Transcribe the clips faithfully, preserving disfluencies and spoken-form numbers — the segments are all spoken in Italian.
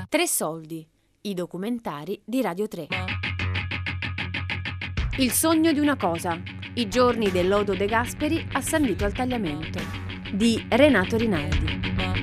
Tre soldi, i documentari di Radio tre. Il sogno di una cosa, i giorni del lodo De Gasperi a San Vito al Tagliamento, di Renato Rinaldi.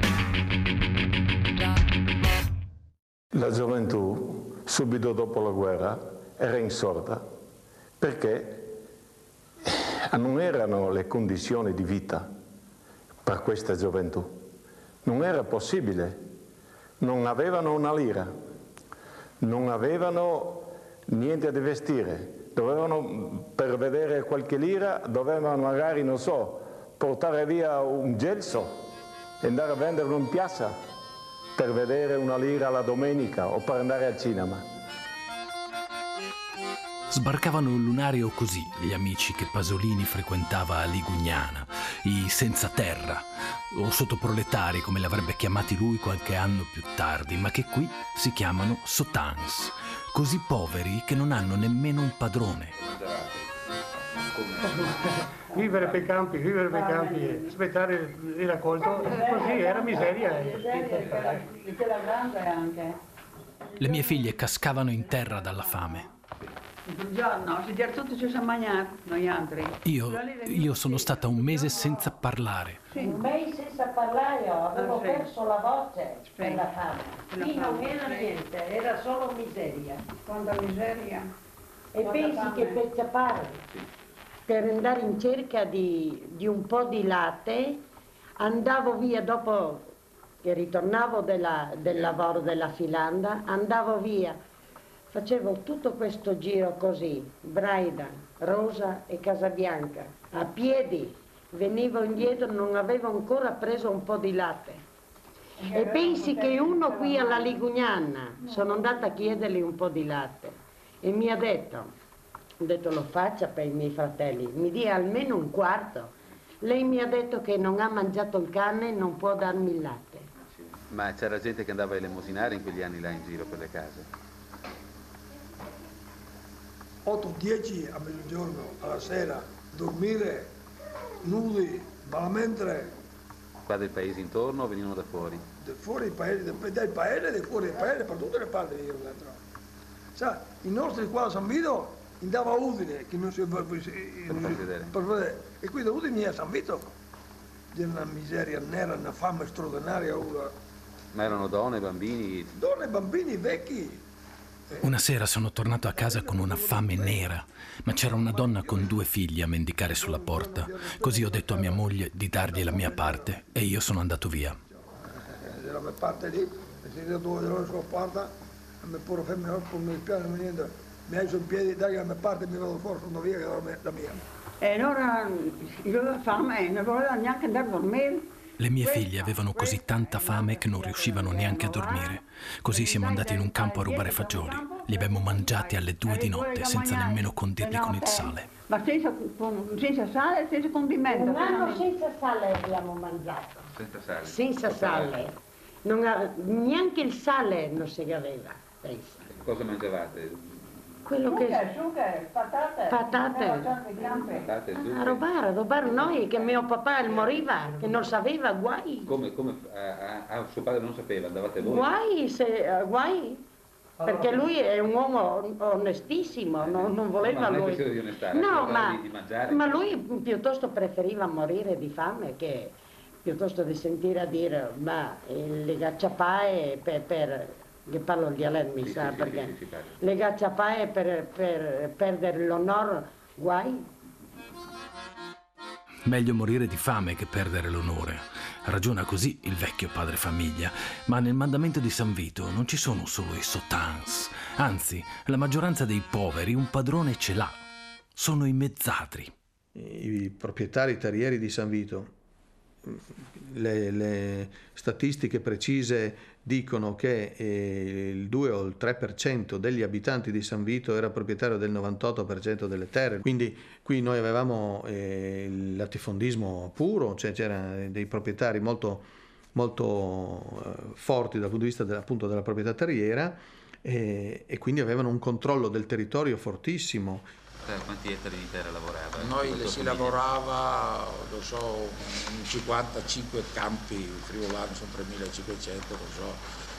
La gioventù, subito dopo la guerra, era insorta perché non erano le condizioni di vita per questa gioventù. Non era possibile. Non avevano una lira, non avevano niente da vestire. Dovevano, per vedere qualche lira, dovevano magari, non so, portare via un gelso e andare a venderlo in piazza per vedere una lira la domenica o per andare al cinema. Sbarcavano il lunario così gli amici che Pasolini frequentava a Ligugnana, i senza terra, o sottoproletari come li avrebbe chiamati lui qualche anno più tardi, ma che qui si chiamano sotans, così poveri che non hanno nemmeno un padrone. Vivere per i campi, vivere per i campi, aspettare il raccolto, così era miseria. Le mie figlie cascavano in terra dalla fame. Buongiorno, si già tutti ci siamo mangiati, noi altri. Io, io sono stata un mese senza parlare. Sì. Un mese senza parlare, io avevo Ah, sì. perso la voce Sì. per la fame. Per la Qui non fame, era sì. niente, era solo miseria. Quanta miseria. E Quanta pensi fame. che per scappare, per andare in cerca di, di un po' di latte, andavo via dopo che ritornavo della, del lavoro della filanda, andavo via. Facevo tutto questo giro così, Braida, Rosa e Casabianca, a piedi, venivo indietro, non avevo ancora preso un po' di latte. E pensi che uno qui alla Ligugnana, sono andata a chiedergli un po' di latte e mi ha detto, ho detto lo faccia per i miei fratelli, mi dia almeno un quarto. Lei mi ha detto che non ha mangiato il cane e non può darmi il latte. Ma c'era gente che andava a elemosinare in quegli anni là in giro per le case? otto dieci a mezzogiorno, alla sera, dormire nudi, malamente. Qua dei paesi intorno o venivano da fuori? Da fuori il paese, dai paese, da fuori il paese, per tutte le parti io dentro. Sa, i nostri qua a San Vito andava a Udine, che non si per far vedere. Per vedere. E qui da Udine a San Vito c'è una miseria nera, una fame straordinaria. Una... Ma erano donne, bambini? Donne, bambini, vecchi. Una sera sono tornato a casa con una fame nera, ma c'era una donna con due figli a mendicare sulla porta. Così ho detto a mia moglie di dargli la mia parte e io sono andato via. Della mia parte lì, si è dato la sua parte, a me pure femmina, non mi piace niente, mi hai in piedi, dai la mia parte mi vado fuori, sono via, che è la mia. E allora io avevo fame e non volevo neanche andare a dormire. Le mie figlie avevano così tanta fame che non riuscivano neanche a dormire. Così siamo andati in un campo a rubare fagioli. Li abbiamo mangiati alle due di notte, senza nemmeno condirli con il sale. Ma senza, senza sale e senza condimento. Un anno senza sale abbiamo mangiato. Senza sale? Senza sale. Non ave- neanche il sale non si aveva, pensa. Cosa mangiavate? Quello che... Zucche, patate. Patate. Patate, zucche? A rubare, a rubare noi, che mio papà moriva, che non sapeva, guai. Come, come ah, ah, suo padre non sapeva, andavate voi? Guai, se, uh, guai. Perché lui è un uomo onestissimo, non, non voleva ma non è lui. questione di onestà, No, è ma, di, di mangiare. ma lui piuttosto preferiva morire di fame che piuttosto di sentire a dire ma le gacciapae per, per che parlo il dialetto mi Sì, sa sì, perché sì, sì, sì, sì. le gacciapae per, per perdere l'onore, guai. Meglio morire di fame che perdere l'onore. Ragiona così il vecchio padre famiglia, ma nel mandamento di San Vito non ci sono solo i sotans, anzi la maggioranza dei poveri un padrone ce l'ha, sono i mezzadri. I proprietari terrieri di San Vito, le, le statistiche precise dicono che eh, il due o il tre per cento degli abitanti di San Vito era proprietario del novantotto per cento delle terre, quindi qui noi avevamo eh, il latifondismo puro, cioè c'erano dei proprietari molto, molto eh, forti dal punto di vista della, appunto, della proprietà terriera e, e quindi avevano un controllo del territorio fortissimo. Quanti ettari di terra lavorava? Noi le si lavorava, lo so, in cinquantacinque campi friulani, sono tremilacinquecento, lo so,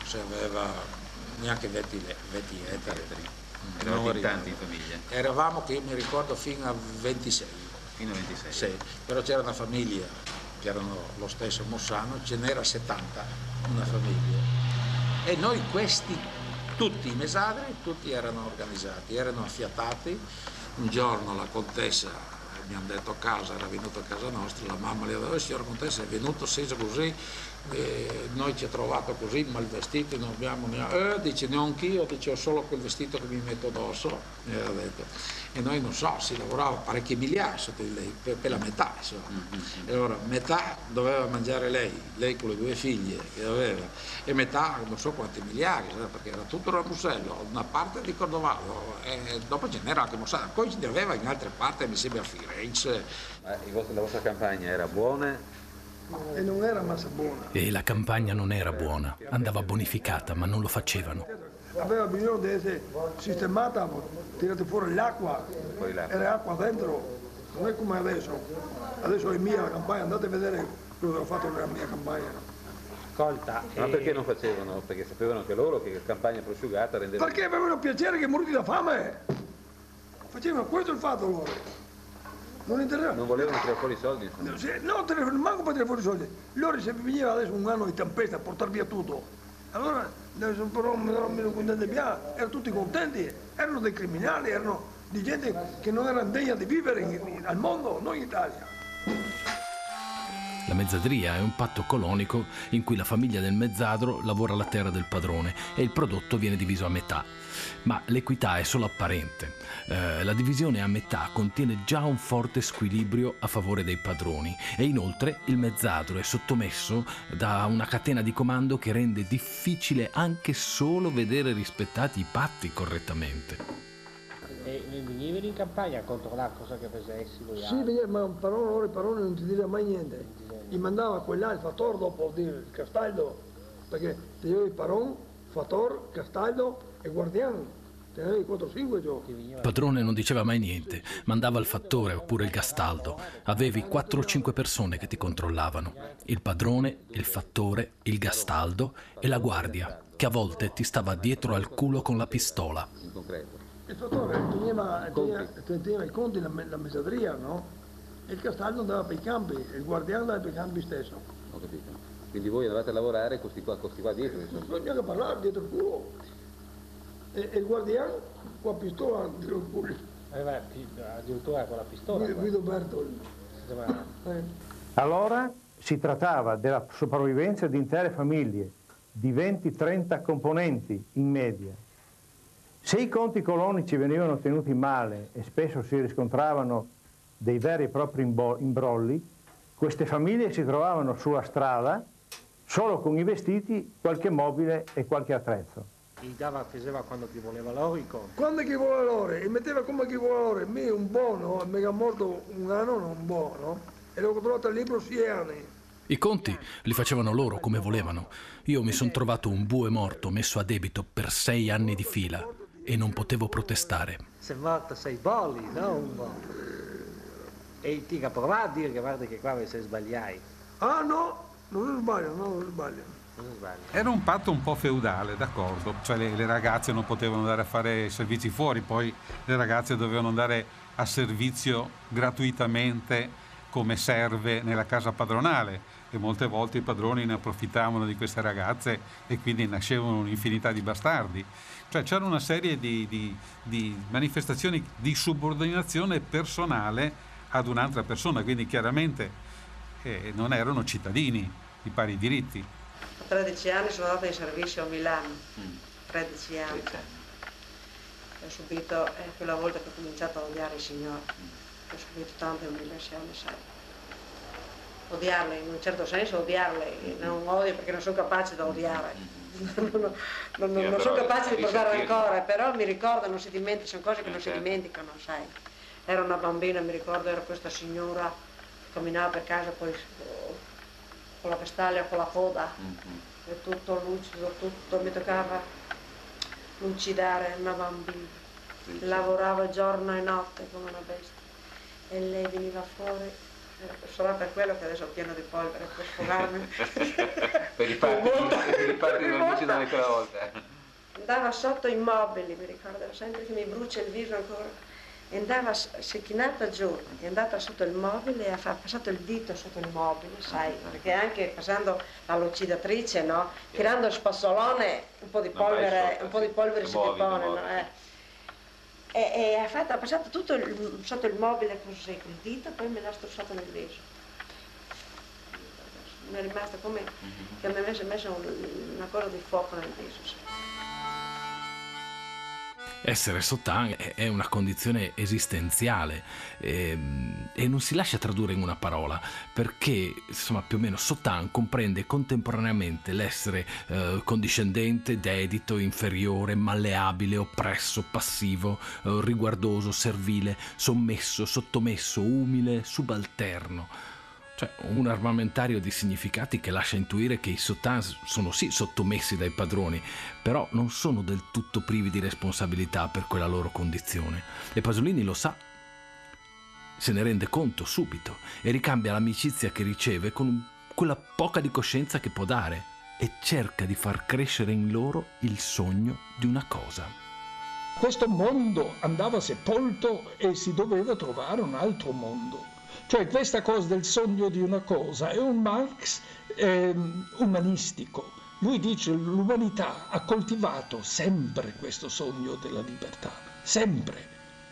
se aveva neanche venti, venti ettari. Eravate in tanti in famiglia? Eravamo, che io mi ricordo, fino a ventisei. Fino a ventisei? Sì, però c'era una famiglia, che erano lo stesso Mossano, ce n'era settanta, una famiglia. E noi questi, tutti i mesadri, tutti erano organizzati, erano affiatati. Un giorno la contessa mi hanno detto a casa, era venuto a casa nostra, la mamma le ha detto: signora contessa, è venuto sceso così, eh, noi ci ha trovato così, mal vestiti, non abbiamo neanche, eh, dice neanch'io, dice ho solo quel vestito che mi metto addosso, mi aveva detto. E noi non so, si lavorava parecchi miliardi sotto di lei, per, per la metà insomma. Mm-hmm. E allora metà doveva mangiare lei, lei con le due figlie che aveva, e metà non so quanti miliardi, perché era tutto Ramusello, una parte di Cordovado, e dopo ce n'era anche Mossano, poi ce ne aveva in altre parti, mi sembra a Firenze. Ma la vostra campagna era buona? E non era massa buona. E la campagna non era buona, andava bonificata, ma non lo facevano. Aveva bisogno di essere sistemata, tirate fuori l'acqua, era acqua dentro, non è come adesso. Adesso è mia la campagna, andate a vedere quello che ho fatto nella mia campagna. Ascolta. Ma perché non facevano? Perché sapevano anche loro che campagna prosciugata rendeva... Perché avevano piacere che morti da fame. Facevano questo il fatto loro. Non interessava. Non volevano tirare fuori i soldi? No, non manco per tirare fuori i soldi. Loro se veniva adesso un anno di tempesta a portare via tutto. Allora, adesso però non mi contenti più, erano tutti contenti, erano dei criminali, erano di gente che non era degna di vivere in, in, al mondo, non in Italia. La mezzadria è un patto colonico in cui la famiglia del mezzadro lavora la terra del padrone e il prodotto viene diviso a metà. Ma l'equità è solo apparente. Eh, la divisione a metà contiene già un forte squilibrio a favore dei padroni e inoltre il mezzadro è sottomesso da una catena di comando che rende difficile anche solo vedere rispettati i patti correttamente. E venivi in campagna a controllare cosa che facessi lui? Sì, veniva, ma parole, loro parole non ti diceva mai niente. Gli mandava quell'à il fattore dopo dire il Castaldo, perché ti io il paron, fattore, Castaldo e guardiano. Tenevi quattro cinque giochi. Il padrone non diceva mai niente, mandava il fattore oppure il Gastaldo. Avevi quattro o cinque persone che ti controllavano. Il padrone, il fattore, il Gastaldo e la guardia, che a volte ti stava dietro al culo con la pistola. Il fattore teneva, teneva, teneva i conti la, la mezzadria, no? E il Castaldo andava per i campi, e il guardiano andava per i campi stesso. Ho capito. Quindi voi andavate a lavorare con questi qua, qua dietro? Non so neanche parlare dietro il culo. E, e il guardiano con la pistola dietro il culo. Aveva addirittura con la pistola? Guido, Guido Bertoli. Eh. Allora si trattava della sopravvivenza di intere famiglie, di venti trenta componenti in media. Se i conti colonici venivano tenuti male e spesso si riscontravano dei veri e propri imbrolli, queste famiglie si trovavano sulla strada solo con i vestiti, qualche mobile e qualche attrezzo. Gli dava, faceva quando chi voleva loro i conti. Quando chi voleva loro, e metteva come chi voleva loro, me un buono, mega morto un anno, non buono, e l'ho trovato al libro sei anni. I conti li facevano loro come volevano. Io mi sono trovato un bue morto messo a debito per sei anni di fila e non potevo protestare. Sei morto sei bolli, no un bollo. E ti provava a dire che guarda che qua se sbagliai. Ah no, non sbaglio, no, non sbaglio. Era un patto un po' feudale, d'accordo, cioè le, le ragazze non potevano andare a fare servizi fuori, poi le ragazze dovevano andare a servizio gratuitamente come serve nella casa padronale e molte volte i padroni ne approfittavano di queste ragazze e quindi nascevano un'infinità di bastardi. Cioè c'era una serie di, di, di manifestazioni di subordinazione personale ad un'altra persona, quindi chiaramente eh, non erano cittadini di pari diritti. A tredici anni sono andata in servizio a Milano, mm. tredici anni. Ho subito, è eh, quella volta che ho cominciato a odiare i signori, mm. ho subito tante umiliazioni, sai. Odiarle, in un certo senso odiarle, mm. non odio perché non sono capace di odiare, mm. non, non, non, non, non sono capace di portare ancora, però mi ricordo, non si dimentica, sono cose che non si dimenticano, sai. Era una bambina, mi ricordo, era questa signora che camminava per casa poi con la vestaglia, con la coda, mm-hmm. e tutto lucido, tutto, mi toccava lucidare una bambina, sì, lavorava giorno e notte come una bestia e lei veniva fuori sarà per quello che adesso ho pieno di polvere per sfogarmi. Per i parti, per i parti non dici da quella volta. Andava sotto i mobili, mi ricordo sempre che mi brucia il viso ancora. E andava, si è chinata giù, è andata sotto il mobile e ha passato il dito sotto il mobile, sai, perché anche passando la lucidatrice, no? Tirando il spazzolone, un po' di polvere, sotto, un po' di polvere si depone, no? Eh. E, e ha, fatto, ha passato tutto il, sotto il mobile così, il dito, poi me l'ha strozzato nel viso. Mi è rimasto come che mi avesse messo un, una cosa di fuoco nel viso. Sì. Essere Sotin è una condizione esistenziale e, e non si lascia tradurre in una parola, perché insomma più o meno Sotin comprende contemporaneamente l'essere eh, condiscendente, dedito, inferiore, malleabile, oppresso, passivo, eh, riguardoso, servile, sommesso, sottomesso, umile, subalterno. Cioè un armamentario di significati che lascia intuire che i Sotin sono sì sottomessi dai padroni, però non sono del tutto privi di responsabilità per quella loro condizione. E Pasolini lo sa, se ne rende conto subito e ricambia l'amicizia che riceve con quella poca di coscienza che può dare e cerca di far crescere in loro il sogno di una cosa. Questo mondo andava sepolto e si doveva trovare un altro mondo. Cioè questa cosa del sogno di una cosa è un Marx eh, umanistico. Lui dice che l'umanità ha coltivato sempre questo sogno della libertà, sempre.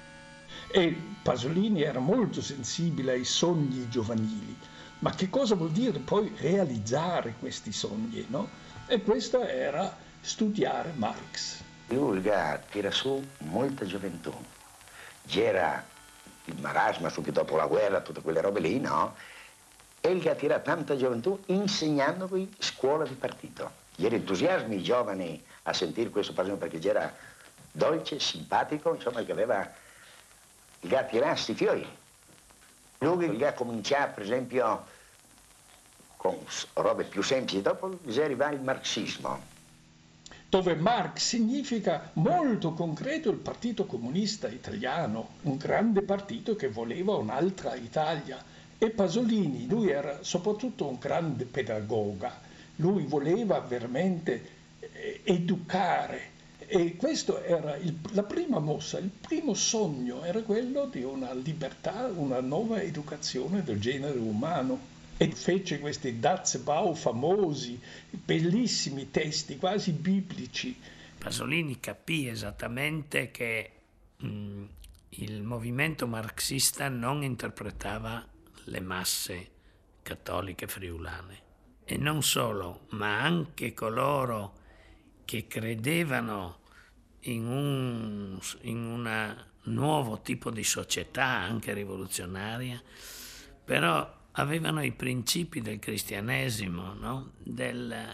E Pasolini era molto sensibile ai sogni giovanili. Ma che cosa vuol dire poi realizzare questi sogni, no? E questo era studiare Marx. Lui tira su molta gioventù. C'era il marasma subito dopo la guerra, tutte quelle robe lì, no? E il che attira tanta gioventù insegnando qui scuola di partito. Ieri entusiasmi i giovani a sentire questo Pasolini perché c'era dolce, simpatico, insomma, che aveva il che attira sti fiori. Lui il che cominciava, per esempio, con robe più semplici, dopo bisogna arrivare al marxismo. Dove Marx significa molto concreto il Partito Comunista Italiano, un grande partito che voleva un'altra Italia. E Pasolini, lui era soprattutto un grande pedagoga, lui voleva veramente educare. E questa era il, la prima mossa, il primo sogno era quello di una libertà, una nuova educazione del genere umano. E fece questi Dazbau famosi, bellissimi testi, quasi biblici. Pasolini capì esattamente che mh, il movimento marxista non interpretava le masse cattoliche friulane. E non solo, ma anche coloro che credevano in un in una nuovo tipo di società, anche rivoluzionaria, però avevano i principi del cristianesimo, no? Del, eh,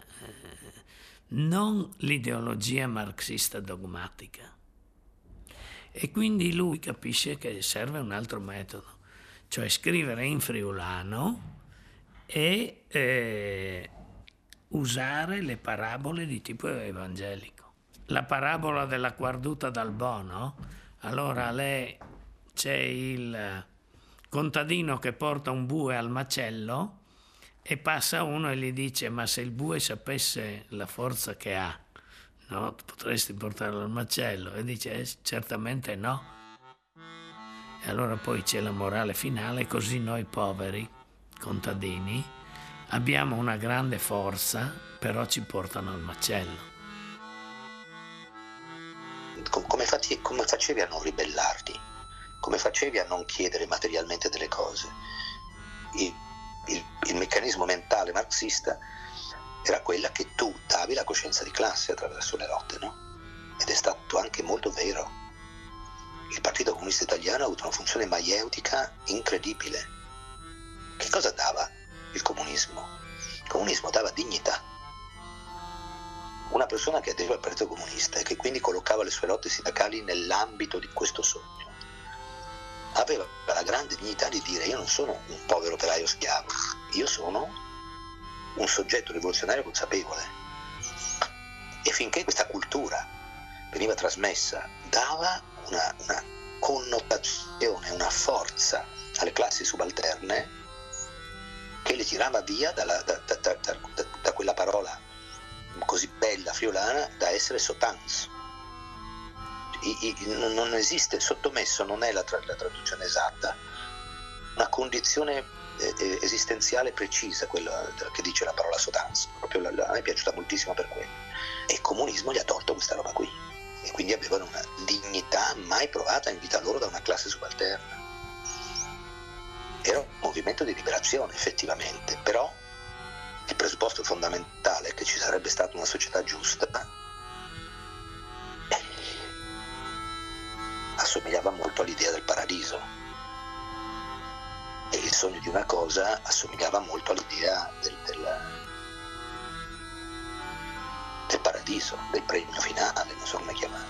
non l'ideologia marxista dogmatica. E quindi lui capisce che serve un altro metodo, cioè scrivere in friulano e eh, usare le parabole di tipo evangelico. La parabola della quarduta d'Albò, no? Allora lei, c'è il contadino che porta un bue al macello e passa uno e gli dice: ma se il bue sapesse la forza che ha, no, potresti portarlo al macello? E dice: eh, certamente no. E allora poi c'è la morale finale: così noi poveri contadini abbiamo una grande forza, però ci portano al macello. Come, fatti, come facevi a non ribellarti? Come facevi a non chiedere materialmente delle cose? Il, il, il meccanismo mentale marxista era quella che tu davi la coscienza di classe attraverso le lotte, no? Ed è stato anche molto vero. Il Partito Comunista Italiano ha avuto una funzione maieutica incredibile. Che cosa dava il comunismo? Il comunismo dava dignità. Una persona che aderiva al Partito Comunista e che quindi collocava le sue lotte sindacali nell'ambito di questo sogno aveva la grande dignità di dire: io non sono un povero operaio schiavo, io sono un soggetto rivoluzionario consapevole. E finché questa cultura veniva trasmessa, dava una, una connotazione, una forza alle classi subalterne che li tirava via dalla, da, da, da, da, da quella parola così bella friulana da essere sotans. I, i, non esiste, sottomesso non è la, tra, la traduzione esatta, una condizione eh, esistenziale precisa, quella che dice la parola sotans, proprio la, la, a me è piaciuta moltissimo per quello. E il comunismo gli ha tolto questa roba qui, e quindi avevano una dignità mai provata in vita loro da una classe subalterna. Era un movimento di liberazione effettivamente, però il presupposto fondamentale è che ci sarebbe stata una società giusta eh, assomigliava molto all'idea del paradiso, e il sogno di una cosa assomigliava molto all'idea del, del, del paradiso, del premio finale, non so come chiamarlo.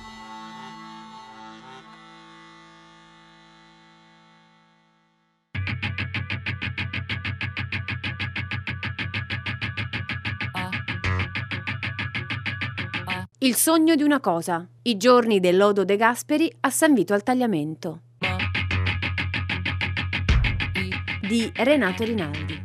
Il sogno di una cosa. I giorni del lodo De Gasperi a San Vito al Tagliamento. Di Renato Rinaldi.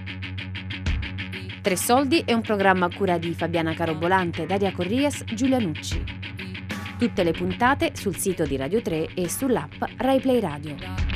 Tre soldi è un programma a cura di Fabiana Carobolante, Daria Corrias, Giulia Nucci. Tutte le puntate sul sito di Radio tre e sull'app Rai Play Radio.